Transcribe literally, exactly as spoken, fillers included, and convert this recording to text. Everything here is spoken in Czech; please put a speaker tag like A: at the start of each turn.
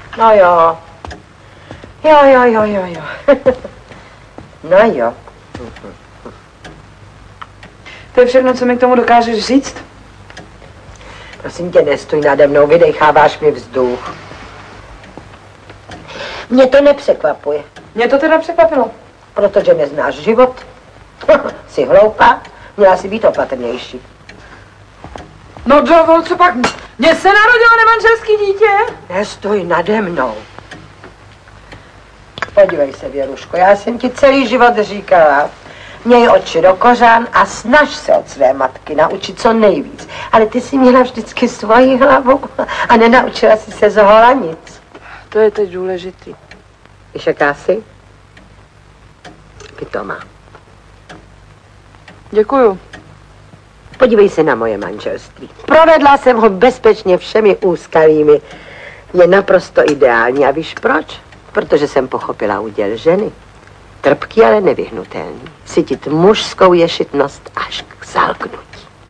A: No jo. Jo, jo, jo, jo, jo. No jo.
B: To je všechno, co mi k tomu dokážeš říct?
A: Prosím tě, nestůj nade mnou, vydecháváš mi vzduch. Mě to nepřekvapuje.
B: Mě to teda překvapilo.
A: Protože neznáš život. Jsi hloupá, měla si být opatrnější.
B: No dovol, co pak? Mně se narodilo nemanželský dítě.
A: Nestůj nade mnou. Podívej se, Věruško, já jsem ti celý život říkala, měj oči do kořán a snaž se od své matky naučit co nejvíc. Ale ty jsi měla vždycky svoji hlavu a nenaučila si se zhola nic.
B: To je teď důležitý.
A: Víš, jaká jsi? Pitomá.
B: Děkuju.
A: Podívej se na moje manželství. Provedla jsem ho bezpečně všemi úskalími. Je naprosto ideální. A víš proč? Protože jsem pochopila úděl ženy. Trpký, ale nevyhnutelný. Cítit mužskou ješitnost